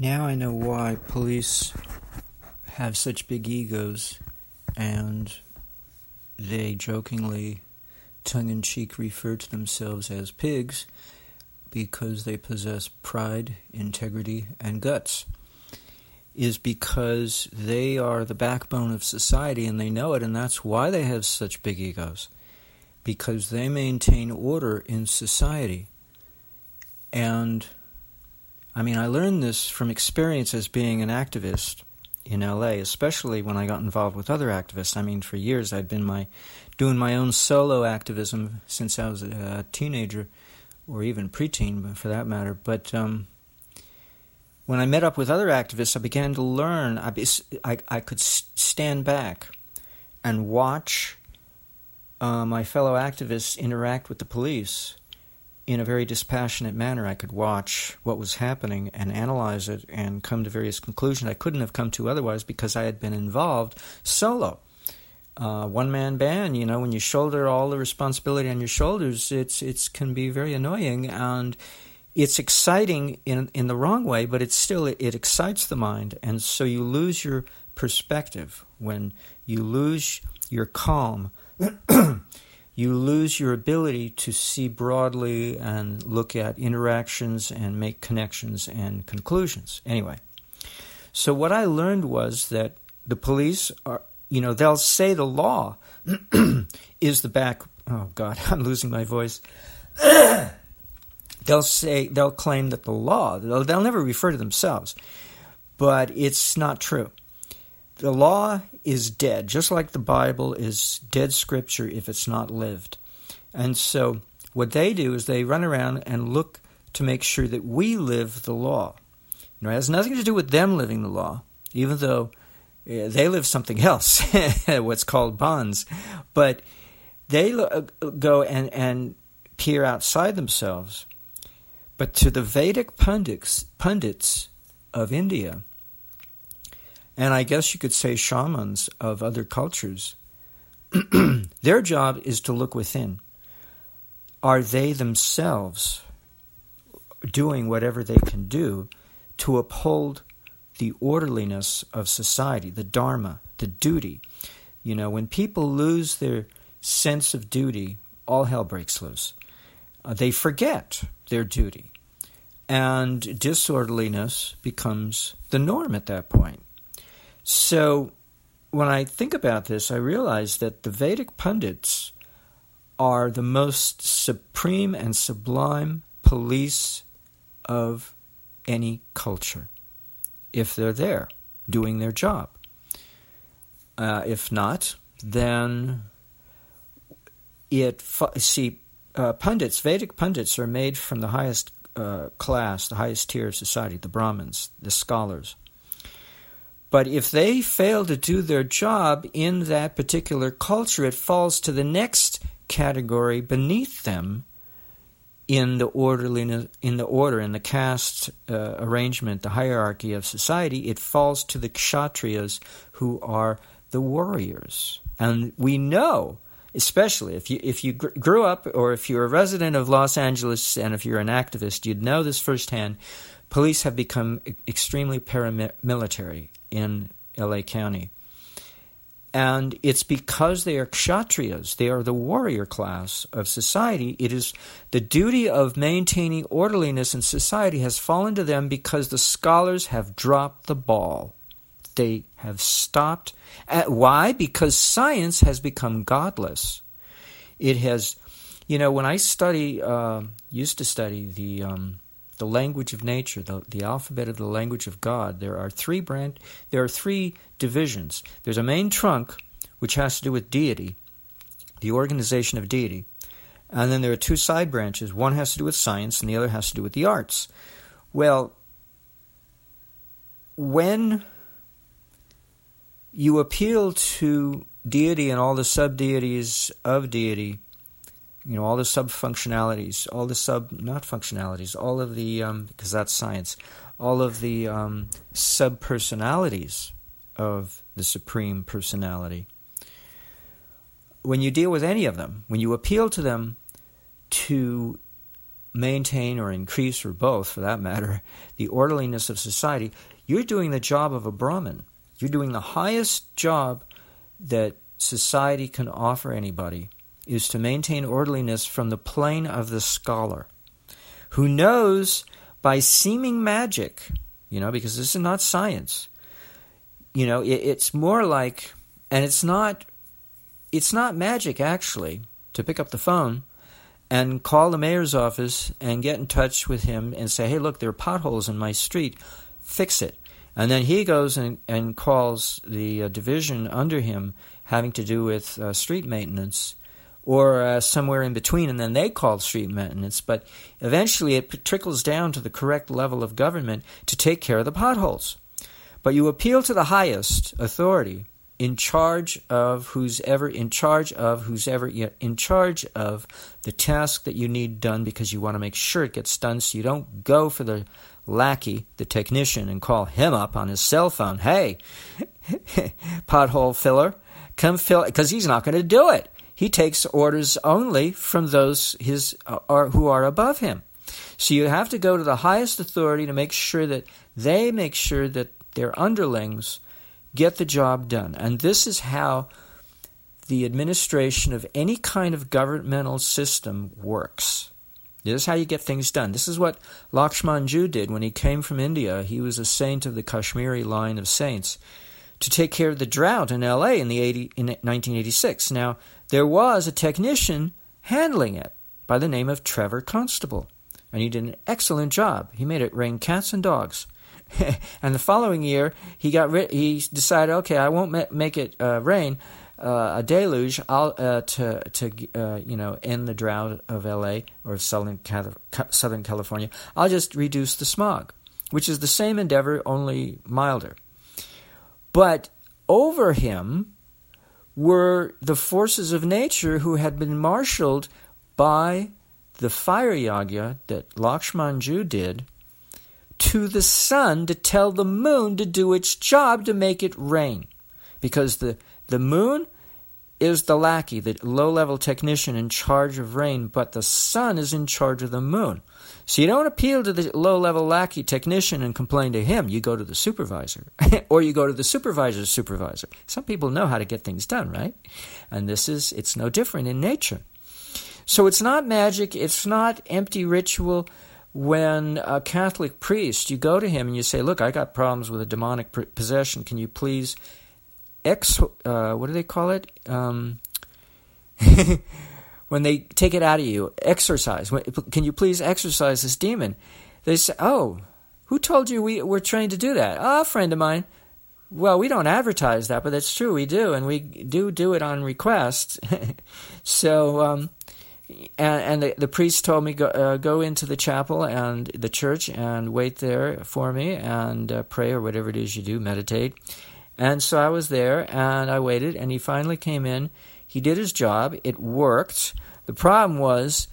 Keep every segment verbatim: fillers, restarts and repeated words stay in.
Now I know why police have such big egos, and they jokingly, tongue-in-cheek refer to themselves as pigs because they possess pride, integrity, and guts. Is because they are the backbone of society and they know it, and that's why they have such big egos, because they maintain order in society. And I mean, I learned this from experience as being an activist in L A, especially when I got involved with other activists. I mean, for years I'd been my doing my own solo activism since I was a teenager, or even preteen, for that matter. But um, when I met up with other activists, I began to learn. I, I, I could stand back and watch uh, my fellow activists interact with the police in a very dispassionate manner. I could watch what was happening and analyze it and come to various conclusions I couldn't have come to otherwise because I had been involved solo. Uh, one-man band, you know, when you shoulder all the responsibility on your shoulders, it's it's can be very annoying, and it's exciting in in the wrong way, but it's still, it, it excites the mind, and so you lose your perspective. When you lose your calm, you lose your ability to see broadly and look at interactions and make connections and conclusions. Anyway, so what I learned was that the police are, you know, they'll say the law is the back, oh God, I'm losing my voice. They'll say, they'll claim that the law, they'll, they'll never refer to themselves, but it's not true. The law is dead, just like the Bible is dead scripture if it's not lived. And so what they do is they run around and look to make sure that we live the law. You know, it has nothing to do with them living the law, even though uh, they live something else, what's called bonds. But they lo- go and, and peer outside themselves. But to the Vedic pundits, pundits of India, and I guess you could say shamans of other cultures, their job is to look within. Are they themselves doing whatever they can do to uphold the orderliness of society, the dharma, the duty? You know, when people lose their sense of duty, all hell breaks loose. Uh, they forget their duty, and disorderliness becomes the norm at that point. So when I think about this, I realize that the Vedic pundits are the most supreme and sublime police of any culture, if they're there doing their job. Uh, if not, then it, see, uh, pundits, Vedic pundits are made from the highest uh, class, the highest tier of society, the Brahmins, the scholars. But if they fail to do their job in that particular culture, it falls to the next category beneath them in the orderliness, in the order, in the caste uh, arrangement, the hierarchy of society. It falls to the kshatriyas, who are the warriors. And we know, especially if you if you gr- grew up, or if you're a resident of Los Angeles, and if you're an activist, you'd know this firsthand. Police have become e- extremely paramilitary in L A County. And it's because they are kshatriyas, they are the warrior class of society. It is the duty of maintaining orderliness in society has fallen to them because the scholars have dropped the ball. They have stopped. At, why? Because science has become godless. It has, you know, when I study, uh, used to study the um, the language of nature, the, the alphabet of the language of God, there are three branch, there are three divisions. There's a main trunk, which has to do with deity, the organization of deity. And then there are two side branches. One has to do with science, and the other has to do with the arts. Well, when you appeal to deity and all the sub-deities of deity, you know, all the sub-functionalities, all the sub, not functionalities, all of the, um, because that's science, all of the um, sub-personalities of the Supreme Personality. When you deal with any of them, when you appeal to them to maintain or increase, or both for that matter, the orderliness of society, you're doing the job of a Brahmin. You're doing the highest job that society can offer anybody, is to maintain orderliness from the plane of the scholar, who knows by seeming magic, you know, because this is not science. You know, it, it's more like, and it's not, it's not magic actually, to pick up the phone and call the mayor's office and get in touch with him and say, hey, look, there are potholes in my street, fix it. And then he goes and, and calls the uh, division under him having to do with uh, street maintenance, or uh, somewhere in between, and then they call street maintenance. But eventually it trickles down to the correct level of government to take care of the potholes. But you appeal to the highest authority in charge of who's ever in charge of who's ever in charge of the task that you need done, because you want to make sure it gets done. So you don't go for the lackey, the technician, and call him up on his cell phone. Hey, pothole filler, come fill, because he's not going to do it. He takes orders only from those his uh, are, who are above him. So you have to go to the highest authority to make sure that they make sure that their underlings get the job done. And this is how the administration of any kind of governmental system works. This is how you get things done. This is what Lakshman Juu did when he came from India. He was a saint of the Kashmiri line of saints, to take care of the drought in L A in the eighty, in nineteen eighty-six. Now, there was a technician handling it by the name of Trevor Constable, and he did an excellent job. He made it rain cats and dogs. And the following year, he got ri- he decided, okay, I won't ma- make it uh, rain uh, a deluge. I'll uh, to to uh, you know end the drought of L A or Southern Cal- Southern California. I'll just reduce the smog, which is the same endeavor, only milder. But over him were the forces of nature who had been marshaled by the fire yagya that Lakshman Juu did to the sun to tell the moon to do its job to make it rain. Because the, the moon is the lackey, the low-level technician in charge of rain, but the sun is in charge of the moon. So you don't appeal to the low-level lackey technician and complain to him. You go to the supervisor, or you go to the supervisor's supervisor. Some people know how to get things done, right? And this is, it's no different in nature. So it's not magic, it's not empty ritual. When a Catholic priest, you go to him and you say, look, I got problems with a demonic possession. Can you please, ex, uh, what do they call it? Um, when they take it out of you, exorcise. Can you please exorcise this demon? They say, oh, who told you we were trained to do that? Oh, a friend of mine. Well, we don't advertise that, but that's true. We do, and we do do it on request. so... Um, And, and the, the priest told me, go, uh, go into the chapel and the church and wait there for me and uh, pray or whatever it is you do, meditate. And so I was there and I waited, and he finally came in. He did his job. It worked. The problem was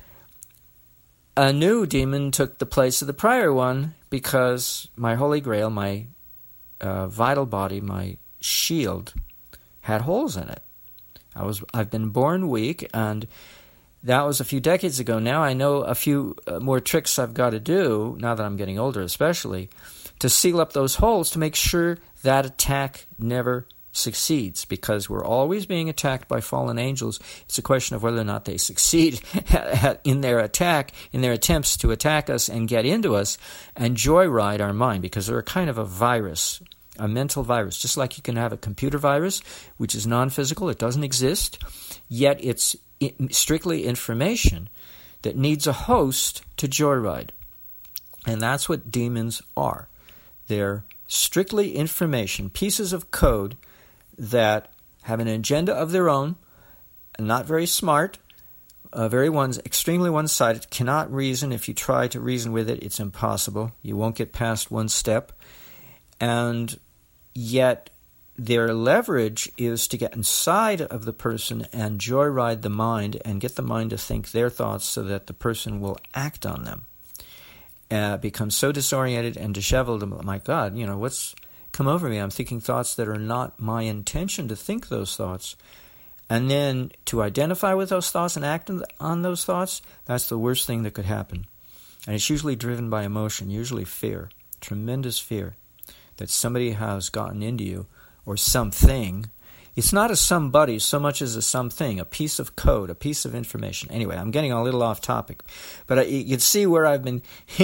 a new demon took the place of the prior one, because my Holy Grail, my uh, vital body, my shield, had holes in it. I was, I've been born weak, and that was a few decades ago. Now I know a few uh, more tricks I've got to do, now that I'm getting older especially, to seal up those holes to make sure that attack never succeeds, because we're always being attacked by fallen angels. It's a question of whether or not they succeed in their attack, in their attempts to attack us and get into us and joyride our mind, because they're a kind of a virus, a mental virus. Just like you can have a computer virus, which is non-physical, it doesn't exist, yet it's strictly information that needs a host to joyride. And that's what demons are. They're strictly information, pieces of code that have an agenda of their own, and not very smart, uh, very one, extremely one-sided, cannot reason. If you try to reason with it, it's impossible. You won't get past one step. And yet their leverage is to get inside of the person and joyride the mind and get the mind to think their thoughts so that the person will act on them. Uh, become so disoriented and disheveled, my God, you know, what's come over me? I'm thinking thoughts that are not my intention to think those thoughts. And then to identify with those thoughts and act on those thoughts, that's the worst thing that could happen. And it's usually driven by emotion, usually fear, tremendous fear that somebody has gotten into you or something. It's not a somebody so much as a something, a piece of code, a piece of information. Anyway, I'm getting a little off topic. But you can see where I've been...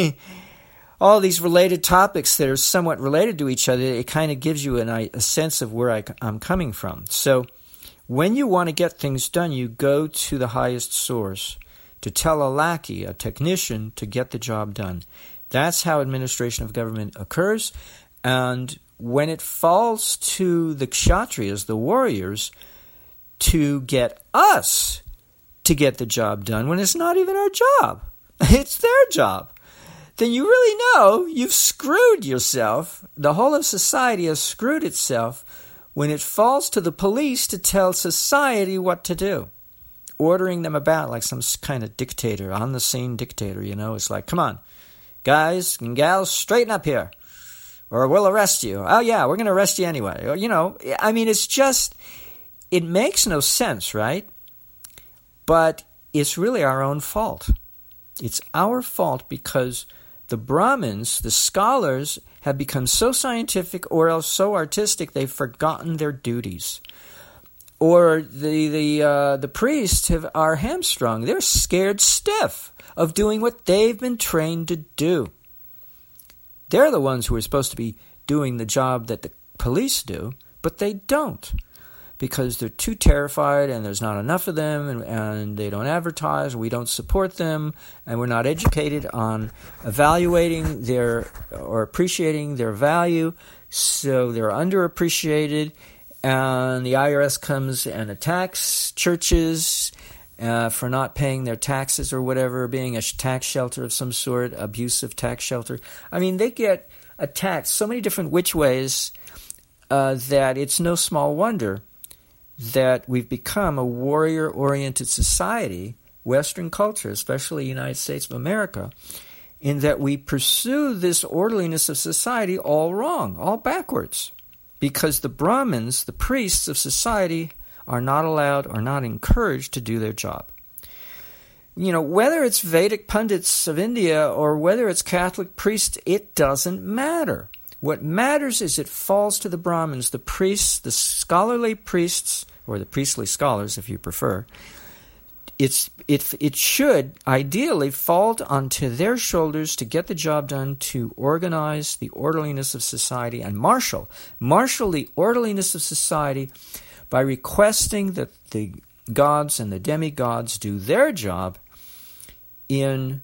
all these related topics that are somewhat related to each other, it kind of gives you an, a sense of where I, I'm coming from. So when you want to get things done, you go to the highest source to tell a lackey, a technician, to get the job done. That's how administration of government occurs. And when it falls to the kshatriyas, the warriors, to get us to get the job done when it's not even our job, it's their job, then you really know you've screwed yourself. The whole of society has screwed itself when it falls to the police to tell society what to do, ordering them about like some kind of dictator, on-the-scene dictator, you know. It's like, come on, guys and gals, straighten up here, or we'll arrest you. Oh, yeah, we're going to arrest you anyway. Or, you know, I mean, it's just, it makes no sense, right? But it's really our own fault. It's our fault because the Brahmins, the scholars, have become so scientific or else so artistic they've forgotten their duties. Or the the uh, the priests have, are hamstrung. They're scared stiff of doing what they've been trained to do. They're the ones who are supposed to be doing the job that the police do, but they don't, because they're too terrified and there's not enough of them, and, and they don't advertise, we don't support them, and we're not educated on evaluating their or appreciating their value, so they're underappreciated, and the I R S comes and attacks churches uh, for not paying their taxes or whatever, being a tax shelter of some sort, abusive tax shelter. I mean, they get attacked so many different which ways uh, that it's no small wonder that we've become a warrior-oriented society, Western culture, especially the United States of America, in that we pursue this orderliness of society all wrong, all backwards, because the Brahmins, the priests of society, are not allowed or not encouraged to do their job. You know, whether it's Vedic pundits of India or whether it's Catholic priests, it doesn't matter. What matters is it falls to the Brahmins, the priests, the scholarly priests, or the priestly scholars, if you prefer. It's it it should ideally fall onto their shoulders to get the job done, to organize the orderliness of society and marshal marshal the orderliness of society by requesting that the gods and the demigods do their job in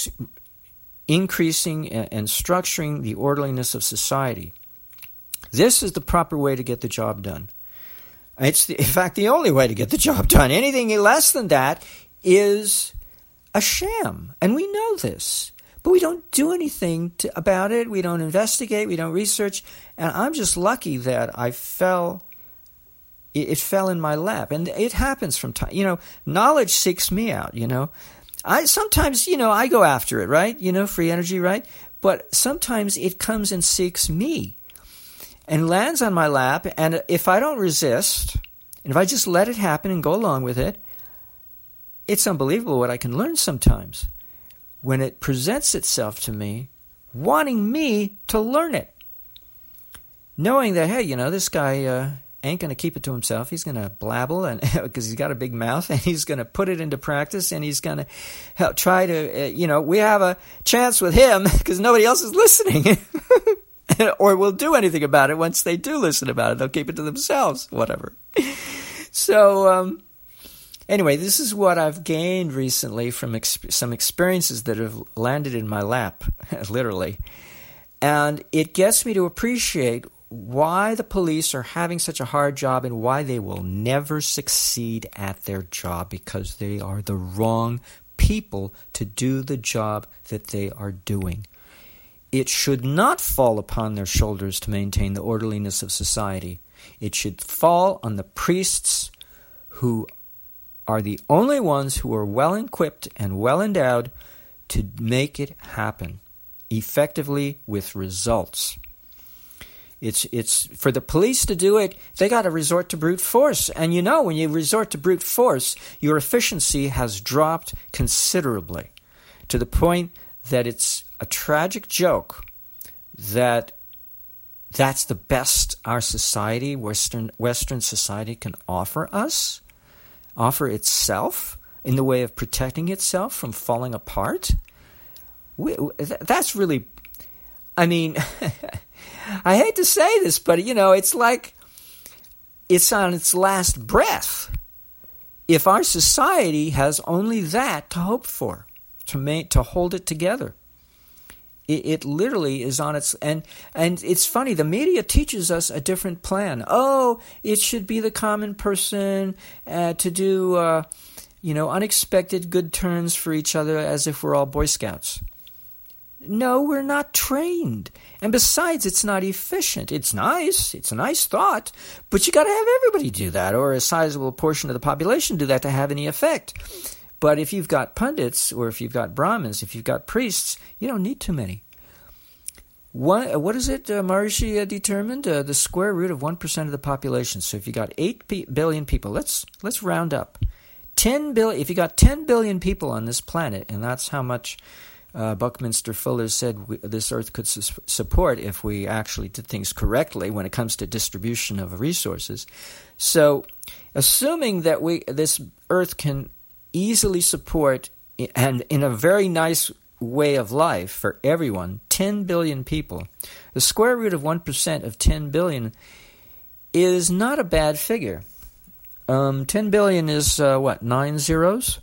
increasing and structuring the orderliness of society. This is the proper way to get the job done. It's, the, in fact, the only way to get the job done. Anything less than that is a sham, and we know this. But we don't do anything to, about it. We don't investigate. We don't research. And I'm just lucky that I fell, it, it fell in my lap. And it happens from time. You know, knowledge seeks me out, you know. I sometimes, you know, I go after it, right? You know, free energy, right? But sometimes it comes and seeks me and lands on my lap. And if I don't resist, and if I just let it happen and go along with it, it's unbelievable what I can learn sometimes when it presents itself to me, wanting me to learn it. Knowing that, hey, you know, this guy uh, ain't going to keep it to himself. He's going to blabble, and because he's got a big mouth, and he's going to put it into practice, and he's going to help try to, uh, you know, we have a chance with him because nobody else is listening. Or will do anything about it. Once they do listen about it, they'll keep it to themselves, whatever. So, um, anyway, this is what I've gained recently from exp- some experiences that have landed in my lap, literally. And it gets me to appreciate why the police are having such a hard job and why they will never succeed at their job, because they are the wrong people to do the job that they are doing. It should not fall upon their shoulders to maintain the orderliness of society. It should fall on the priests, who are the only ones who are well equipped and well endowed to make it happen effectively with results. It's it's for the police to do it, they got to resort to brute force. And you know, when you resort to brute force, your efficiency has dropped considerably, to the point that it's a tragic joke that that's the best our society, Western Western society, can offer us, offer itself in the way of protecting itself from falling apart? We, that's really, I mean, I hate to say this, but, you know, it's like it's on its last breath if our society has only that to hope for, to make, to hold it together. It, it literally is on its, and and it's funny, the media teaches us a different plan. Oh, it should be the common person uh, to do, uh, you know, unexpected good turns for each other as if we're all Boy Scouts. No, we're not trained. And besides, it's not efficient. It's nice. It's a nice thought. But you got to have everybody do that, or a sizable portion of the population do that to have any effect. But if you've got pundits, or if you've got Brahmins, if you've got priests, you don't need too many. One, what is it uh, Maharishi uh, determined? Uh, the square root of one percent of the population. So if you got eight p- billion people, let's let's round up. ten billion, if you got ten billion people on this planet, and that's how much Uh, Buckminster Fuller said we, this earth could su- support if we actually did things correctly when it comes to distribution of resources. So, assuming that we this earth can easily support, and in a very nice way of life for everyone, ten billion people, the square root of one percent of ten billion is not a bad figure. Um, ten billion is, uh, what, nine zeros?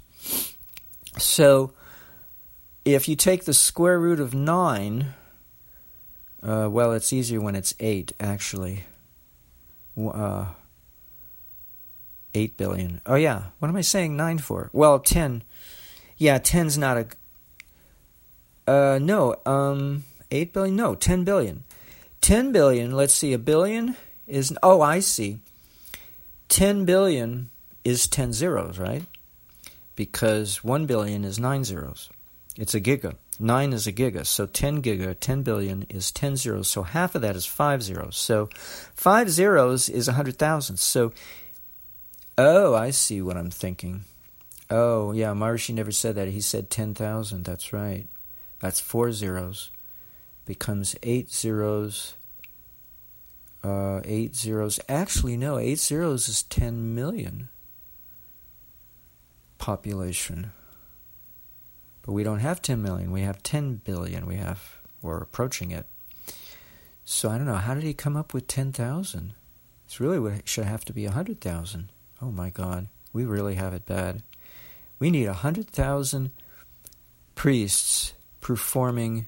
So, if you take the square root of nine, uh, well, it's easier when it's eight, actually. Uh, eight billion. Oh, yeah. What am I saying nine for? Well, ten. Yeah, ten's not a... Uh, no, um, eight billion? No, ten billion. ten billion, let's see, a billion is... Oh, I see. ten billion is ten zeros, right? Because one billion is nine zeros. It's a giga. Nine is a giga. So ten giga, ten billion is ten zeros. So half of that is five zeros. So five zeros is one hundred thousand. So, oh, I see what I'm thinking. Oh, yeah, Maharishi never said that. He said ten thousand. That's right. That's four zeros. Becomes eight zeros. Uh, eight zeros. Actually, no, eight zeros is ten million population. But we don't have ten million. We have ten billion. We have, we're approaching it. So I don't know. How did he come up with ten thousand? It's really what should have to be one hundred thousand. Oh my God. We really have it bad. We need one hundred thousand priests performing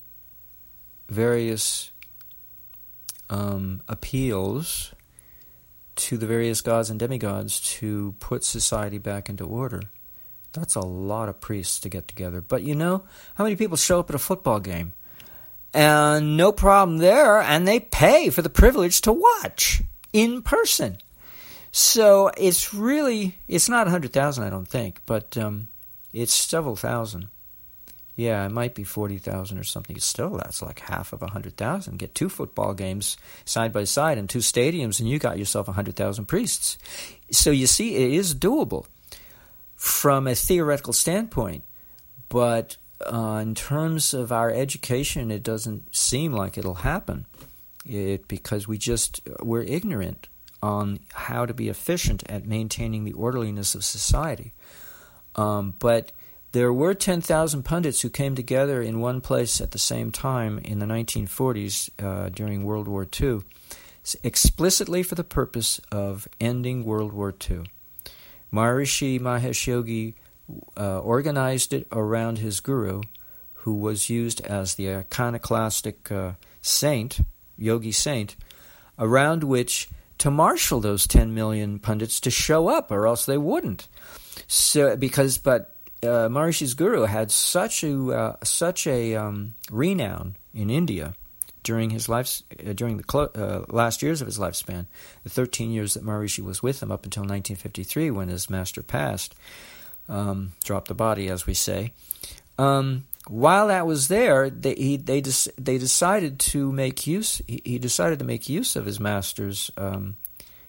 various um, appeals to the various gods and demigods to put society back into order. That's a lot of priests to get together. But you know, how many people show up at a football game? And no problem there, and they pay for the privilege to watch in person. So it's really, it's not one hundred thousand, I don't think, but um, it's several thousand. Yeah, it might be forty thousand or something. Still, that's like half of one hundred thousand. Get two football games side by side in two stadiums, and you got yourself one hundred thousand priests. So you see, it is doable from a theoretical standpoint, but uh, in terms of our education, it doesn't seem like it'll happen. It because we just we're ignorant on how to be efficient at maintaining the orderliness of society. Um, but there were ten thousand pundits who came together in one place at the same time in the nineteen forties uh, during World War Two, explicitly for the purpose of ending World War Two. Maharishi Mahesh Yogi uh, organized it around his guru, who was used as the iconoclastic uh, saint, yogi saint, around which to marshal those ten million pundits to show up, or else they wouldn't. So, because, but uh, Maharishi's guru had such a uh, such a um, renown in India during his life, uh, during the clo- uh, last years of his lifespan, the thirteen years that Maharishi was with him up until nineteen fifty-three, when his master passed, um, dropped the body, as we say. Um, while that was there, they he, they des- they decided to make use. He, he decided to make use of his master's um,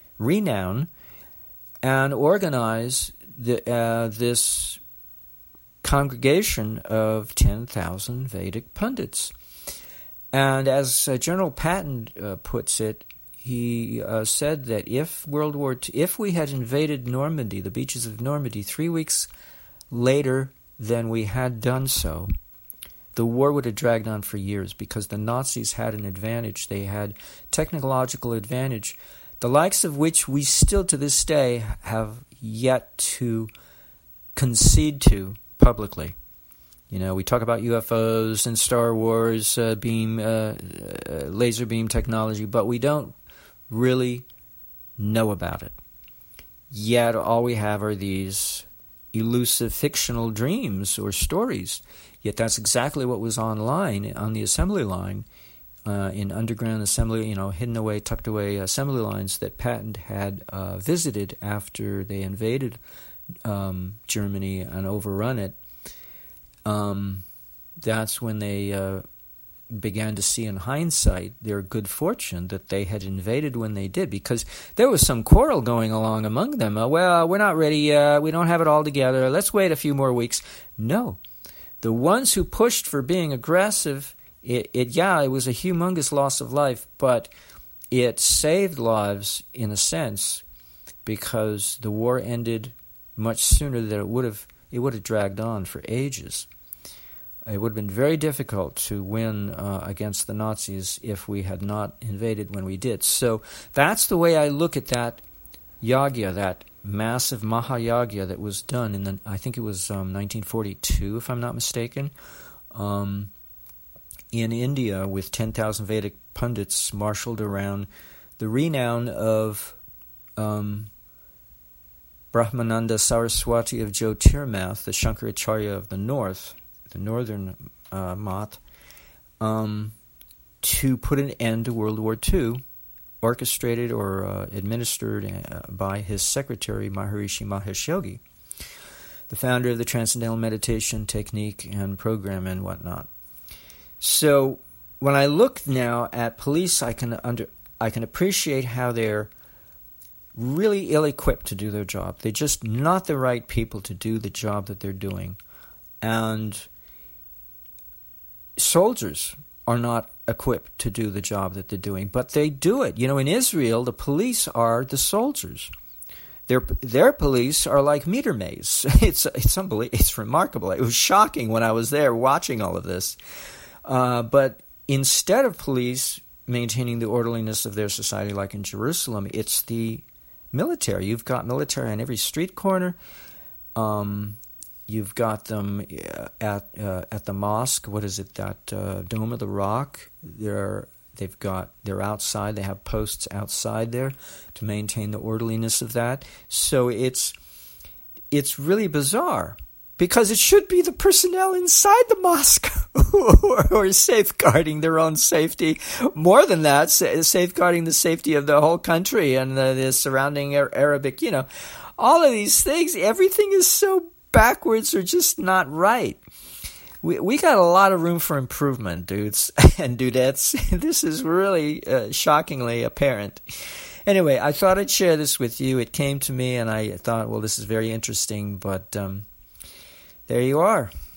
renown and organize the, uh, this congregation of ten thousand Vedic pundits. And as uh, General Patton uh, puts it, he uh, said that if World War Two, if we had invaded Normandy, the beaches of Normandy, three weeks later than we had done so, the war would have dragged on for years because the Nazis had an advantage. They had technological advantage, the likes of which we still to this day have yet to concede to publicly. You know, we talk about U F Os and Star Wars uh, beam, uh, uh, laser beam technology, but we don't really know about it. Yet all we have are these elusive fictional dreams or stories. Yet that's exactly what was online on the assembly line, uh, in underground assembly, you know, hidden away, tucked away assembly lines that Patton had uh, visited after they invaded um, Germany and overrun it. Um, that's when they uh, began to see in hindsight their good fortune that they had invaded when they did, because there was some quarrel going along among them. Uh, well, we're not ready yet. We don't have it all together. Let's wait a few more weeks. No. The ones who pushed for being aggressive, it, it yeah, it was a humongous loss of life, but it saved lives in a sense because the war ended much sooner than it would have. It would have dragged on for ages. It would have been very difficult to win uh, against the Nazis if we had not invaded when we did. So that's the way I look at that yagya, that massive Mahayagya that was done in the, I think it was um, nineteen forty-two, if I'm not mistaken, um, in India with ten thousand Vedic pundits marshaled around the renown of um, Brahmananda Saraswati of Jyotirmath, the Shankaracharya of the north, the northern uh, Math, um, to put an end to World War Two, orchestrated or uh, administered uh, by his secretary, Maharishi Mahesh Yogi, the founder of the Transcendental Meditation technique and program and whatnot. So when I look now at police, I can under I can appreciate how they're really ill-equipped to do their job. They're just not the right people to do the job that they're doing. And soldiers are not equipped to do the job that they're doing, but they do it. You know, in Israel, the police are the soldiers. Their their police are like meter maids. It's it's unbelievable. It's remarkable. It was shocking when I was there watching all of this. Uh, but instead of police maintaining the orderliness of their society, like in Jerusalem, it's the military. You've got military on every street corner. Um, you've got them at uh, at the mosque. What is it? That uh, Dome of the Rock. They're they've got they're outside. They have posts outside there to maintain the orderliness of that. So it's it's really bizarre because it should be the personnel inside the mosque who are safeguarding their own safety. More than that, safeguarding the safety of the whole country and the, the surrounding Arabic, you know, all of these things. Everything is so backwards or just not right. We we got a lot of room for improvement, dudes and dudettes. This is really uh, shockingly apparent. Anyway, I thought I'd share this with you. It came to me and I thought, well, this is very interesting, but um, there you are.